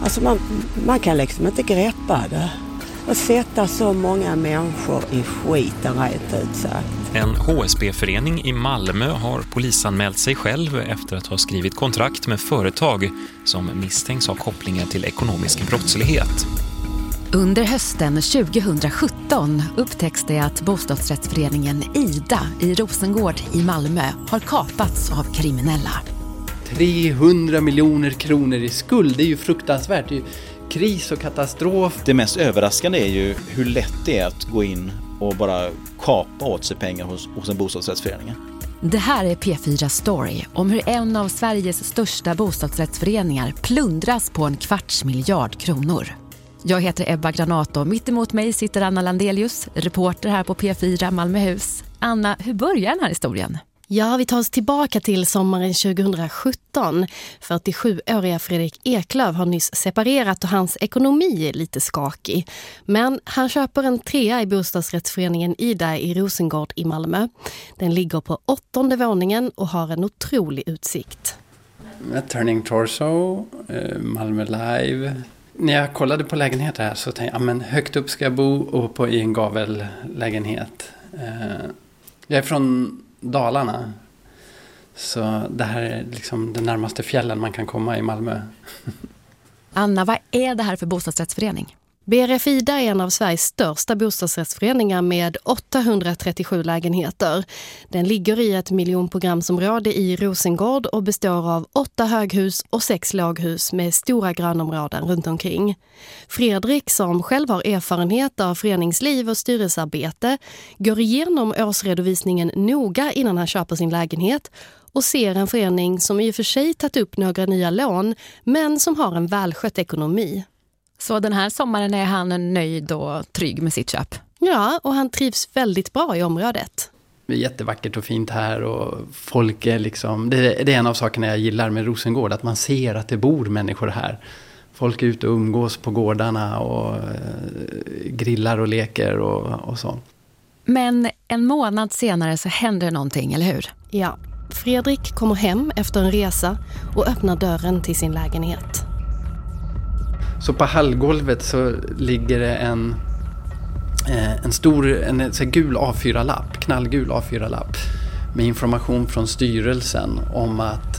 Alltså man kan liksom inte greppa det. Och sätta så många människor i skiten rätt ut sagt. En HSB-förening i Malmö har polisanmält sig själv efter att ha skrivit kontrakt med företag som misstänks ha kopplingar till ekonomisk brottslighet. Under hösten 2017 upptäcks det att bostadsrättsföreningen Ida i Rosengård i Malmö har kapats av kriminella. 300 miljoner kronor i skuld, det är ju fruktansvärt. Det är ju kris och katastrof. Det mest överraskande är ju hur lätt det är att gå in och bara kapa åt sig pengar hos en bostadsrättsförening. Det här är P4 Story om hur en av Sveriges största bostadsrättsföreningar plundras på 250 miljoner kronor. Jag heter Ebba Granato och mitt emot mig sitter Anna Landelius, reporter här på P4 Malmöhus. Anna, hur börjar den här historien? Ja, vi tar oss tillbaka till sommaren 2017. 47-åriga Fredrik Eklöf har nyss separerat och hans ekonomi är lite skakig. Men han köper en 3:a i bostadsrättsföreningen Ida i Rosengård i Malmö. Den ligger på 8:e våningen och har en otrolig utsikt. Turning Torso, Malmö Live. När jag kollade på lägenheter här så tänkte jag, men högt upp ska jag bo och i en gavellägenhet. Jag är från Dalarna. Så det här är liksom den närmaste fjällen man kan komma i Malmö. Anna, vad är det här för bostadsrättsförening? BRF Ida är en av Sveriges största bostadsrättsföreningar med 837 lägenheter. Den ligger i ett miljonprogramsområde i Rosengård och består av 8 höghus och 6 låghus med stora grönområden runt omkring. Fredrik, som själv har erfarenhet av föreningsliv och styrelsearbete, går igenom årsredovisningen noga innan han köper sin lägenhet och ser en förening som i och för sig tagit upp några nya lån men som har en välskött ekonomi. Så den här sommaren är han nöjd och trygg med sitt köp? Ja, och han trivs väldigt bra i området. Det är jättevackert och fint här och folk är liksom... Det är en av sakerna jag gillar med Rosengård, att man ser att det bor människor här. Folk är ute och umgås på gårdarna och grillar och leker och så. Men en månad senare så händer någonting, eller hur? Ja, Fredrik kommer hem efter en resa och öppnar dörren till sin lägenhet. Så på hallgolvet så ligger det en stor gul A4-lapp, knallgul A4-lapp med information från styrelsen om att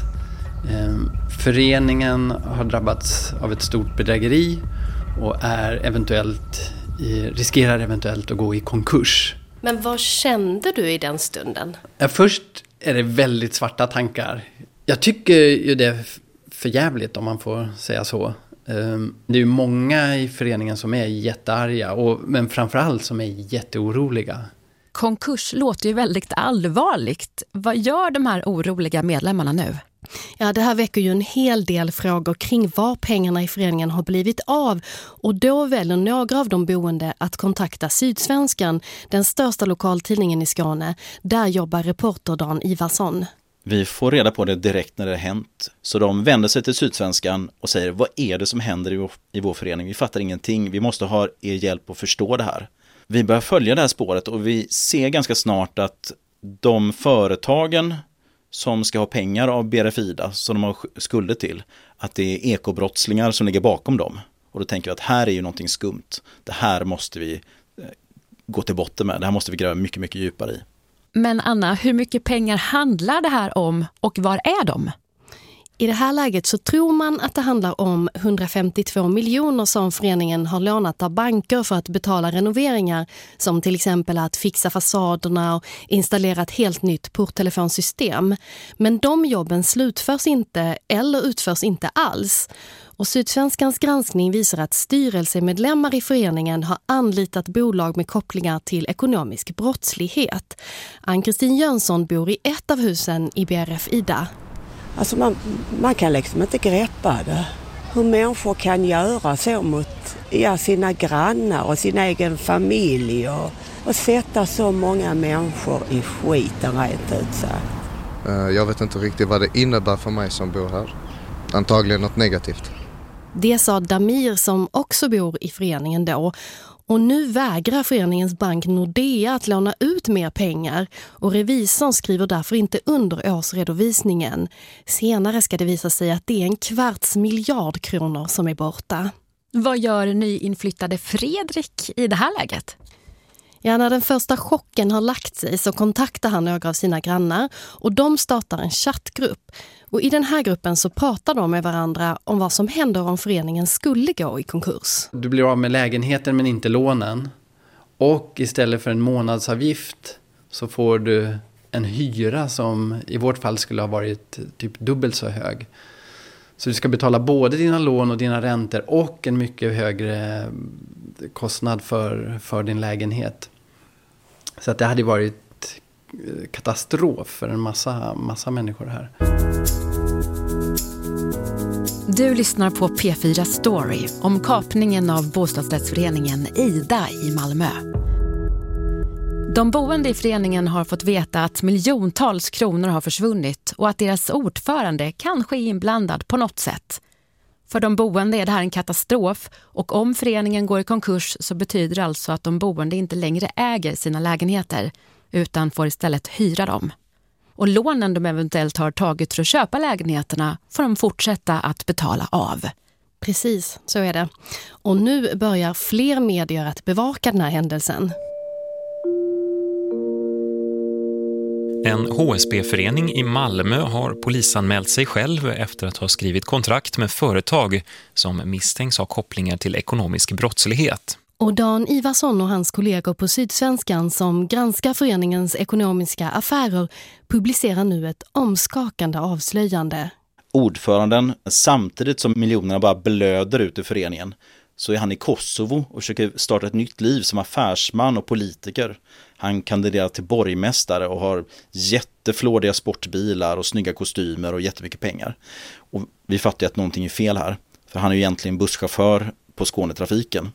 föreningen har drabbats av ett stort bedrägeri och riskerar eventuellt att gå i konkurs. Men vad kände du i den stunden? Först är det väldigt svarta tankar. Jag tycker ju det är för jävligt, om man får säga så. Det är ju många i föreningen som är jättearga, men framförallt som är jätteoroliga. Konkurs låter ju väldigt allvarligt. Vad gör de här oroliga medlemmarna nu? Ja, det här väcker ju en hel del frågor kring var pengarna i föreningen har blivit av. Och då väljer några av de boende att kontakta Sydsvenskan, den största lokaltidningen i Skåne. Där jobbar reporter Dan Ivarsson. Vi får reda på det direkt när det har hänt. Så de vänder sig till Sydsvenskan och säger, vad är det som händer i vår förening? Vi fattar ingenting. Vi måste ha er hjälp att förstå det här. Vi börjar följa det här spåret och vi ser ganska snart att de företagen som ska ha pengar av BRF Ida, som de har skulder till, att det är ekobrottslingar som ligger bakom dem. Och då tänker vi att här är ju någonting skumt. Det här måste vi gå till botten med. Det här måste vi gräva mycket, mycket djupare i. Men Anna, hur mycket pengar handlar det här om och var är de? I det här läget så tror man att det handlar om 152 miljoner som föreningen har lånat av banker för att betala renoveringar, som till exempel att fixa fasaderna och installera ett helt nytt porttelefonsystem. Men de jobben slutförs inte eller utförs inte alls. Och Sydsvenskans granskning visar att styrelsemedlemmar i föreningen har anlitat bolag med kopplingar till ekonomisk brottslighet. Ann-Kristin Jönsson bor i ett av husen i BRF Ida. Alltså man kan liksom inte greppa det. Hur människor kan göra så mot sina grannar och sin egen familj och sätta så många människor i skiten rätt ut sagt. Jag vet inte riktigt vad det innebär för mig som bor här. Antagligen något negativt. Det sa Damir som också bor i föreningen då. Och nu vägrar föreningens bank Nordea att låna ut mer pengar och revisorn skriver därför inte under årsredovisningen. Senare ska det visa sig att det är 250 miljarder kronor som är borta. Vad gör nyinflyttade Fredrik i det här läget? Ja, när den första chocken har lagt sig så kontaktar han några av sina grannar och de startar en chattgrupp. Och i den här gruppen så pratar de med varandra om vad som händer om föreningen skulle gå i konkurs. Du blir av med lägenheten men inte lånen. Och istället för en månadsavgift så får du en hyra som i vårt fall skulle ha varit typ dubbelt så hög. Så du ska betala både dina lån och dina räntor och en mycket högre kostnad för din lägenhet. Så att det hade varit katastrof för en massa människor här. Du lyssnar på P4 Story om kapningen av bostadsrättsföreningen Ida i Malmö. De boende i föreningen har fått veta att miljontals kronor har försvunnit och att deras ordförande kanske är inblandad på något sätt. För de boende är det här en katastrof och om föreningen går i konkurs så betyder det alltså att de boende inte längre äger sina lägenheter utan får istället hyra dem. Och lånen de eventuellt har tagit för att köpa lägenheterna får de fortsätta att betala av. Precis, så är det. Och nu börjar fler medier att bevaka den här händelsen. En HSB-förening i Malmö har polisanmält sig själv efter att ha skrivit kontrakt med företag som misstänks ha kopplingar till ekonomisk brottslighet. Och Dan Ivarsson och hans kollegor på Sydsvenskan som granskar föreningens ekonomiska affärer publicerar nu ett omskakande avslöjande. Ordföranden, samtidigt som miljonerna bara blöder ut ur föreningen, så är han i Kosovo och försöker starta ett nytt liv som affärsman och politiker. Han kandiderar till borgmästare och har jätteflådiga sportbilar och snygga kostymer och jättemycket pengar. Och vi fattar att någonting är fel här, för han är ju egentligen busschaufför på Skånetrafiken.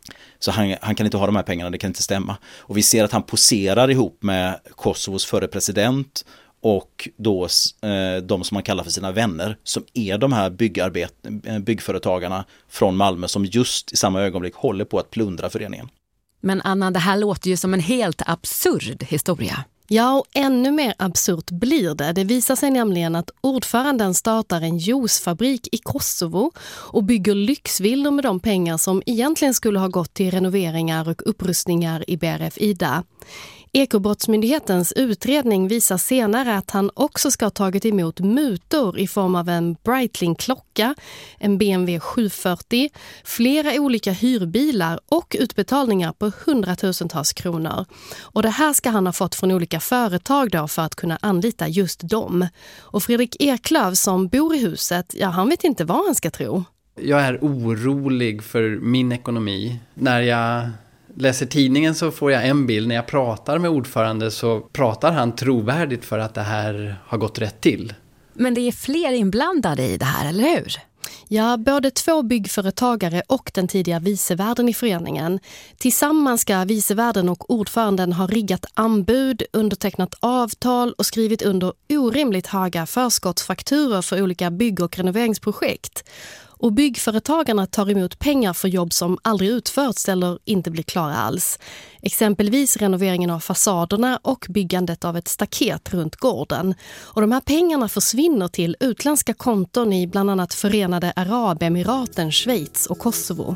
Så han kan inte ha de här pengarna, det kan inte stämma. Och vi ser att han poserar ihop med Kosovos förre president och då de som man kallar för sina vänner, som är de här byggföretagarna från Malmö som just i samma ögonblick håller på att plundra föreningen. Men Anna, det här låter ju som en helt absurd historia. Ja, och ännu mer absurt blir det. Det visar sig nämligen att ordföranden startar en juicefabrik i Kosovo och bygger lyxvillor med de pengar som egentligen skulle ha gått till renoveringar och upprustningar i BRF Ida. Ekobrottsmyndighetens utredning visar senare att han också ska ha tagit emot mutor i form av en Breitling-klocka, en BMW 740, flera olika hyrbilar och utbetalningar på 100,000-tals kronor. Och det här ska han ha fått från olika företag då för att kunna anlita just dem. Och Fredrik Eklöf som bor i huset, ja, han vet inte vad han ska tro. Jag är orolig för min ekonomi. När jag läser tidningen så får jag en bild. När jag pratar med ordförande så pratar han trovärdigt för att det här har gått rätt till. Men det är fler inblandade i det här, eller hur? Ja, både 2 byggföretagare och den tidiga vicevärden i föreningen. Tillsammans ska vicevärden och ordföranden ha riggat anbud, undertecknat avtal och skrivit under orimligt höga förskottsfakturor för olika bygg- och renoveringsprojekt. Och byggföretagarna tar emot pengar för jobb som aldrig utförts eller inte blir klara alls. Exempelvis renoveringen av fasaderna och byggandet av ett staket runt gården. Och de här pengarna försvinner till utländska konton i bland annat Förenade Arabemiraten, Schweiz och Kosovo.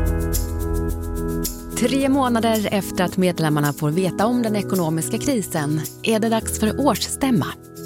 3 månader efter att medlemmarna får veta om den ekonomiska krisen är det dags för årsstämma.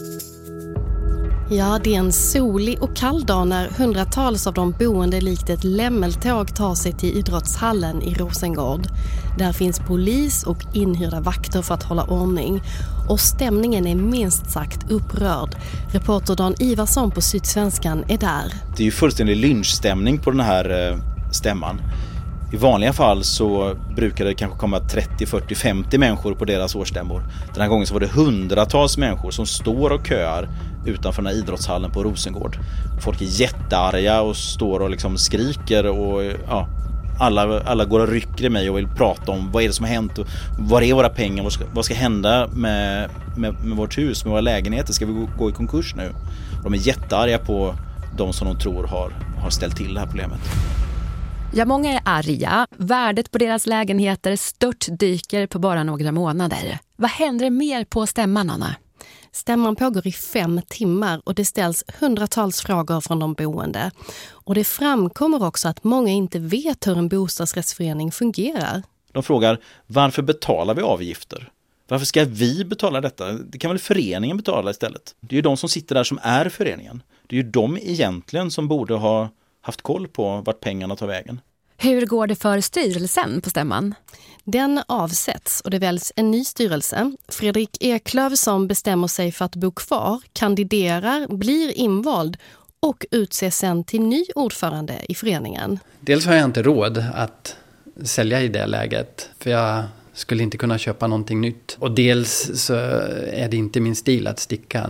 Ja, det är en solig och kall dag när hundratals av de boende likt ett lämmeltåg tar sig till idrottshallen i Rosengård. Där finns polis och inhyrda vakter för att hålla ordning. Och stämningen är minst sagt upprörd. Reporter Dan Ivarsson på Sydsvenskan är där. Det är ju fullständig lynchstämning på den här stämman. I vanliga fall så brukar det kanske komma 30, 40, 50 människor på deras årsstämmor. Den här gången så var det hundratals människor som står och köar utanför den här idrottshallen på Rosengård. Folk är jättearga och står och liksom skriker och ja, alla går och rycker i mig och vill prata om vad är det som har hänt och var är våra pengar, vad ska hända med vårt hus, med våra lägenheter, ska vi gå i konkurs nu? De är jättearga på de som de tror har ställt till det här problemet. Ja, många är arga. Värdet på deras lägenheter störtdyker på bara några månader. Vad händer mer på stämman, Anna? Stämman pågår i 5 timmar och det ställs hundratals frågor från de boende. Och det framkommer också att många inte vet hur en bostadsrättsförening fungerar. De frågar, varför betalar vi avgifter? Varför ska vi betala detta? Det kan väl föreningen betala istället? Det är ju de som sitter där som är föreningen. Det är ju de egentligen som borde ha haft koll på vart pengarna tar vägen. Hur går det för styrelsen på stämman? Den avsätts och det väljs en ny styrelse. Fredrik Eklöf som bestämmer sig för att bo kvar, kandiderar, blir invald och utses sen till ny ordförande i föreningen. Dels har jag inte råd att sälja i det läget, för jag skulle inte kunna köpa någonting nytt. Och dels så är det inte min stil att sticka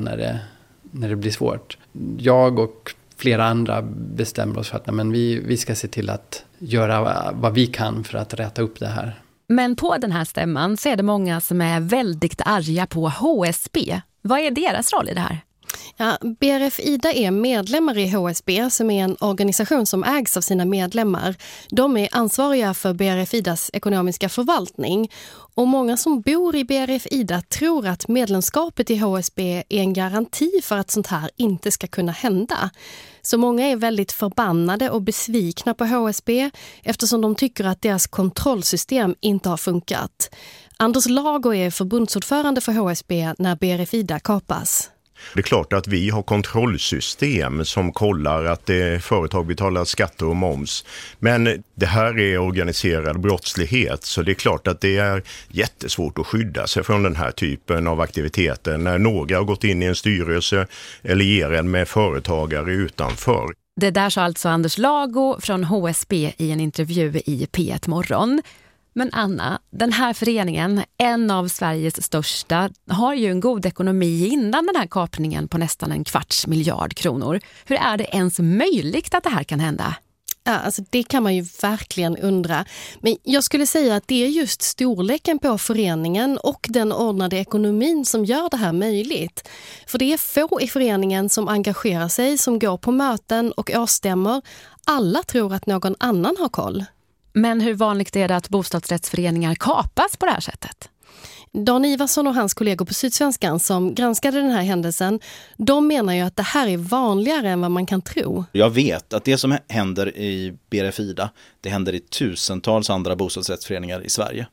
när det blir svårt. Jag och flera andra bestämmer oss för att vi ska se till att göra vad vi kan för att rätta upp det här. Men på den här stämman så är det många som är väldigt arga på HSB. Vad är deras roll i det här? Ja, BRF Ida är medlemmar i HSB som är en organisation som ägs av sina medlemmar. De är ansvariga för BRF Idas ekonomiska förvaltning. Och många som bor i BRF Ida tror att medlemskapet i HSB är en garanti för att sånt här inte ska kunna hända. Så många är väldigt förbannade och besvikna på HSB eftersom de tycker att deras kontrollsystem inte har funkat. Anders Lago är förbundsordförande för HSB när BRF Ida kapas. Det är klart att vi har kontrollsystem som kollar att företag betalar skatter och moms. Men det här är organiserad brottslighet, så det är klart att det är jättesvårt att skydda sig från den här typen av aktiviteter när några har gått in i en styrelse eller ger en med företagare utanför. Det där sa alltså Anders Lago från HSB i en intervju i P1 Morgon. Men Anna, den här föreningen, en av Sveriges största, har ju en god ekonomi innan den här kapningen på nästan 250 miljarder kronor. Hur är det ens möjligt att det här kan hända? Ja, alltså det kan man ju verkligen undra. Men jag skulle säga att det är just storleken på föreningen och den ordnade ekonomin som gör det här möjligt. För det är få i föreningen som engagerar sig, som går på möten och årsstämmor. Alla tror att någon annan har koll. Men hur vanligt är det att bostadsrättsföreningar kapas på det här sättet? Dan Ivarsson och hans kollegor på Sydsvenskan som granskade den här händelsen, de menar ju att det här är vanligare än vad man kan tro. Jag vet att det som händer i BRF Ida, det händer i tusentals andra bostadsrättsföreningar i Sverige.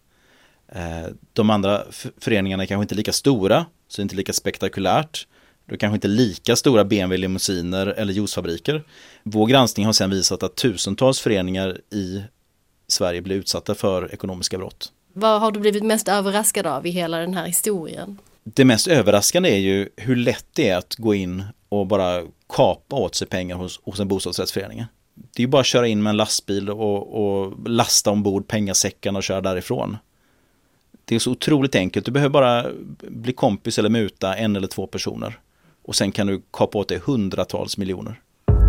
De andra föreningarna är kanske inte lika stora, så inte lika spektakulärt. Det är kanske inte lika stora BMW-limousiner eller juicefabriker. Vår granskning har sedan visat att tusentals föreningar i Sverige blir utsatta för ekonomiska brott. Vad har du blivit mest överraskad av i hela den här historien? Det mest överraskande är ju hur lätt det är att gå in och bara kapa åt sig pengar hos en bostadsrättsförening. Det är ju bara att köra in med en lastbil och lasta ombord pengasäckarna och köra därifrån. Det är så otroligt enkelt. Du behöver bara bli kompis eller muta 1 eller 2 personer. Och sen kan du kapa åt dig hundratals miljoner.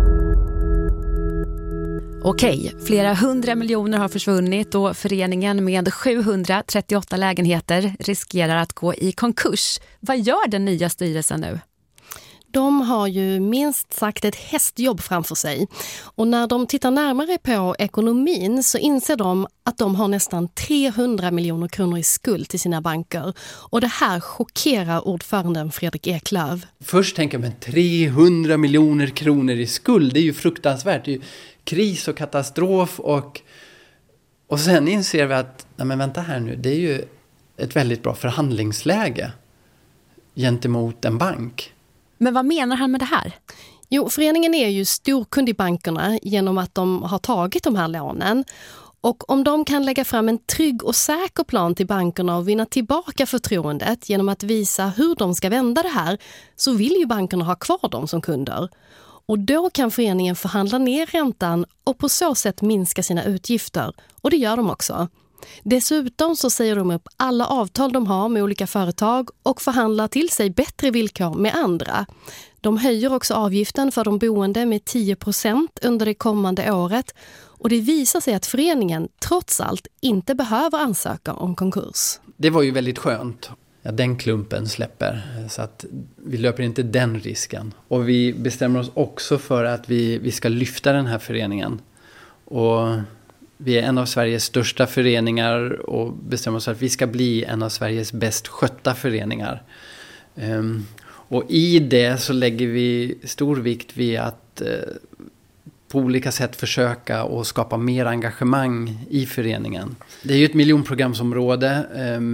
Okej, flera 100 miljoner har försvunnit och föreningen med 738 lägenheter riskerar att gå i konkurs. Vad gör den nya styrelsen nu? De har ju minst sagt ett hästjobb framför sig. Och när de tittar närmare på ekonomin så inser de att de har nästan 300 miljoner kronor i skuld till sina banker. Och det här chockerar ordföranden Fredrik Eklöf. Först tänker jag, men 300 miljoner kronor i skuld, det är ju fruktansvärt. Det är ju kris och katastrof och sen inser vi att, nej men vänta här nu, det är ju ett väldigt bra förhandlingsläge gentemot en bank. Men vad menar han med det här? Jo, föreningen är ju storkund i bankerna genom att de har tagit de här lånen. Och om de kan lägga fram en trygg och säker plan till bankerna och vinna tillbaka förtroendet genom att visa hur de ska vända det här, så vill ju bankerna ha kvar dem som kunder. Och då kan föreningen förhandla ner räntan och på så sätt minska sina utgifter. Och det gör de också. Dessutom så säger de upp alla avtal de har med olika företag och förhandlar till sig bättre villkor med andra. De höjer också avgiften för de boende med 10% under det kommande året. Och det visar sig att föreningen trots allt inte behöver ansöka om konkurs. Det var ju väldigt skönt. Ja, den klumpen släpper, så att vi löper inte den risken. Och vi bestämmer oss också för att vi ska lyfta den här föreningen. Och Vi är en av Sveriges största föreningar och bestämmer oss att vi ska bli en av Sveriges bäst skötta föreningar. Och i det så lägger vi stor vikt vid att på olika sätt försöka och skapa mer engagemang i föreningen. Det är ju ett miljonprogramsområde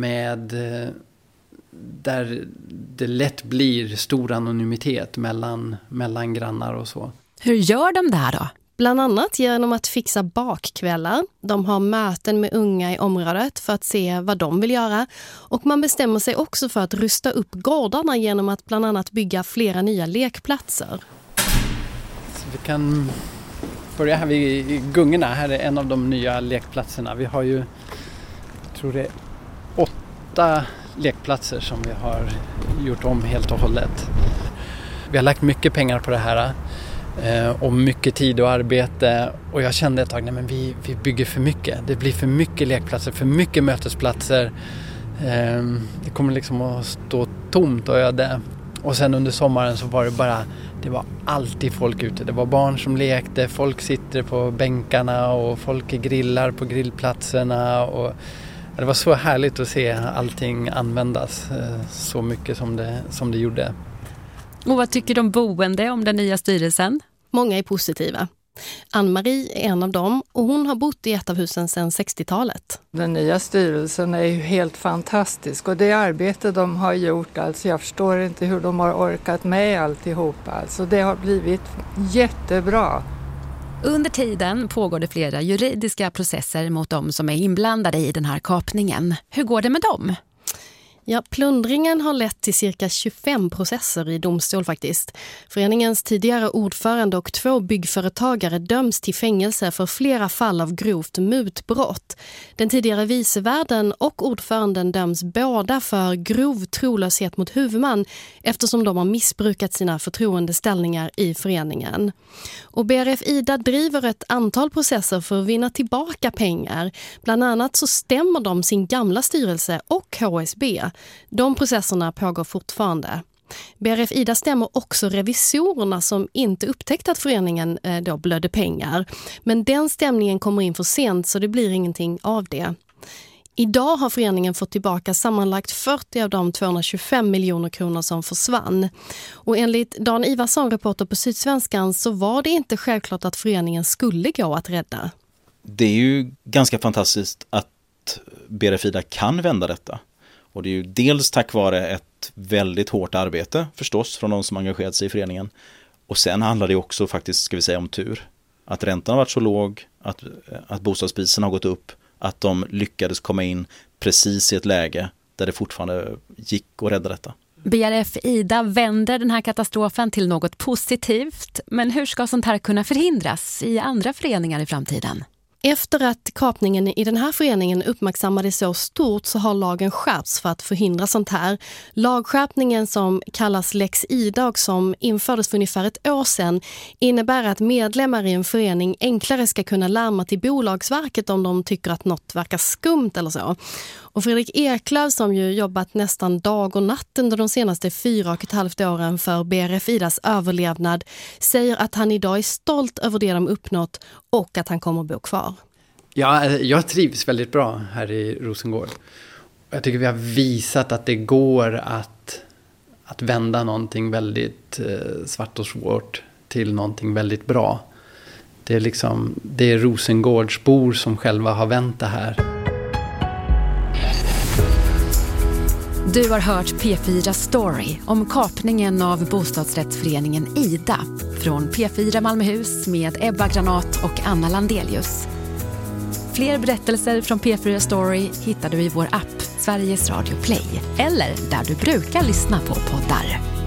där det lätt blir stor anonymitet mellan grannar och så. Hur gör de det här då? Bland annat genom att fixa bakkvällar. De har möten med unga i området för att se vad de vill göra. Och man bestämmer sig också för att rusta upp gårdarna genom att bland annat bygga flera nya lekplatser. Så vi kan börja här vid Gungorna. Här är en av de nya lekplatserna. Vi har ju, jag tror det är 8 lekplatser som vi har gjort om helt och hållet. Vi har lagt mycket pengar på det här. Och mycket tid och arbete. Och jag kände ett tag, nej men vi bygger för mycket. Det blir för mycket lekplatser, för mycket mötesplatser. Det kommer liksom att stå tomt och öde. Och sen under sommaren så var det var alltid folk ute. Det var barn som lekte, folk sitter på bänkarna och folk grillar på grillplatserna. Och det var så härligt att se allting användas så mycket som det gjorde. Och vad tycker de boende om den nya styrelsen? Många är positiva. Ann-Marie är en av dem och hon har bott i ett av husen sedan 60-talet. Den nya styrelsen är ju helt fantastisk och det arbete de har gjort, alltså jag förstår inte hur de har orkat med alltihopa. Alltså det har blivit jättebra. Under tiden pågår det flera juridiska processer mot de som är inblandade i den här kapningen. Hur går det med dem? Ja, plundringen har lett till cirka 25 processer i domstol faktiskt. Föreningens tidigare ordförande och 2 byggföretagare döms till fängelse för flera fall av grovt mutbrott. Den tidigare vicevärden och ordföranden döms båda för grov trolöshet mot huvudman eftersom de har missbrukat sina förtroendeställningar i föreningen. Och BRF Ida driver ett antal processer för att vinna tillbaka pengar. Bland annat så stämmer de sin gamla styrelse och HSB. De processerna pågår fortfarande. BRF Ida stämmer också revisorerna som inte upptäckte att föreningen då blödde pengar. Men den stämningen kommer in för sent så det blir ingenting av det. Idag har föreningen fått tillbaka sammanlagt 40 av de 225 miljoner kronor som försvann. Och enligt Dan Ivarsson, reporter på Sydsvenskan, så var det inte självklart att föreningen skulle gå att rädda. Det är ju ganska fantastiskt att BRF Ida kan vända detta. Och det är ju dels tack vare ett väldigt hårt arbete förstås från de som engagerat sig i föreningen. Och sen handlar det också faktiskt, ska vi säga, om tur. Att räntan har varit så låg, att bostadspriserna har gått upp, att de lyckades komma in precis i ett läge där det fortfarande gick att rädda detta. BRF Ida vänder den här katastrofen till något positivt. Men hur ska sånt här kunna förhindras i andra föreningar i framtiden? Efter att kapningen i den här föreningen uppmärksammades så stort så har lagen skärpts för att förhindra sånt här. Lagskärpningen som kallas Lex Ida och som infördes för ungefär ett år sedan innebär att medlemmar i en förening enklare ska kunna larma till Bolagsverket om de tycker att något verkar skumt eller så. Och Fredrik Eklöf som ju jobbat nästan dag och natt under de senaste 4,5 åren för BRF Idas överlevnad säger att han idag är stolt över det de uppnått och att han kommer att bo kvar. Ja, jag trivs väldigt bra här i Rosengård. Jag tycker vi har visat att det går att vända någonting väldigt svart och svårt till någonting väldigt bra. Det är Rosengårdsbor som själva har vänt det här. Du har hört P4 Story om kapningen av bostadsrättsföreningen Ida från P4 Malmöhus med Ebba Granat och Anna Landelius. Fler berättelser från P4 Story hittar du i vår app Sveriges Radio Play eller där du brukar lyssna på poddar.